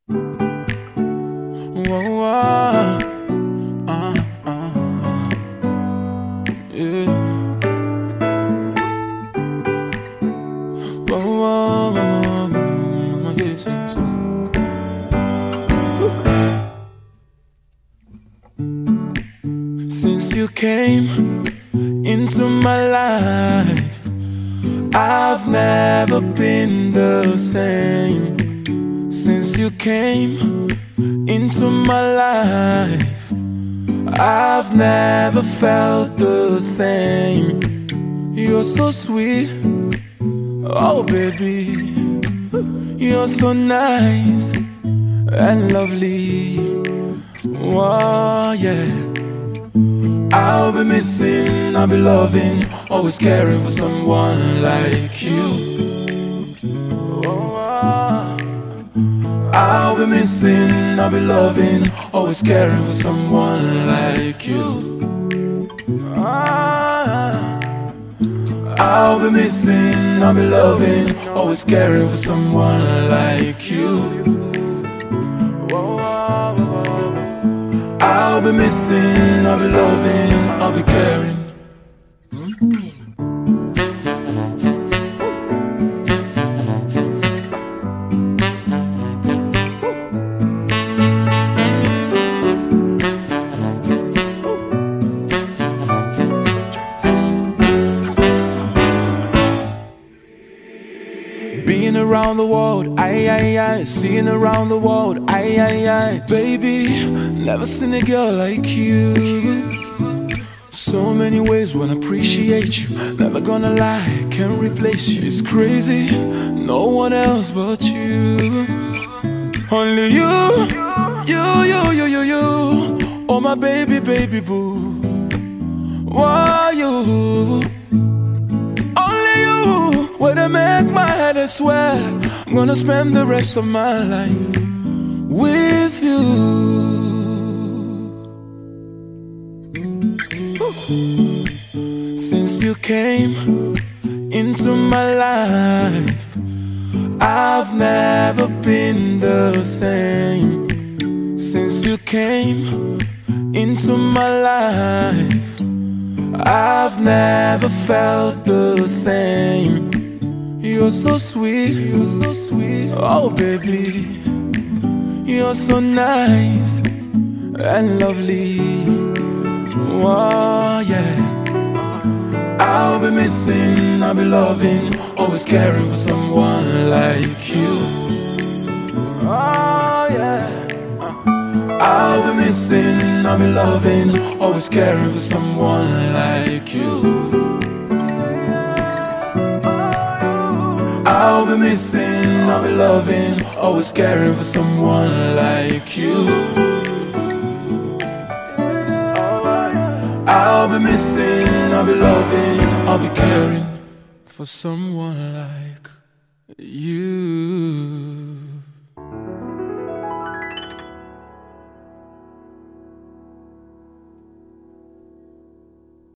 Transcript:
Whoa, whoa. Yeah. Whoa, whoa, whoa, whoa. Yes, yes. Since you came into my life, I've never been the same. Since you came into my life, I've never felt the same. You're so sweet, oh baby. You're so nice and lovely. Oh yeah. I'll be missing, I'll be loving, always caring for someone like you. I'll be missing, I'll be loving, always caring for someone like you. I'll be missing, I'll be loving, always caring for someone like you. I'll be missing, I'll be loving, I'll be caring. Being around the world, I, seeing around the world, I, baby, never seen a girl like you. So many ways wanna appreciate you, never gonna lie, can't replace you. It's crazy, no one else but you. Only you, oh my baby, baby boo. Why you? When I make my head, I swear I'm gonna spend the rest of my life with you. Since you came into my life, I've never been the same. Since you came into my life, I've never felt the same. You're so sweet, oh baby. You're so nice and lovely. Oh yeah. I'll be missing, I'll be loving, always caring for someone like you. Oh yeah. I'll be missing, I'll be loving, always caring for someone like you. I'll be missing, I'll be loving, always caring for someone like you. I'll be missing, I'll be loving, I'll be caring for someone like you.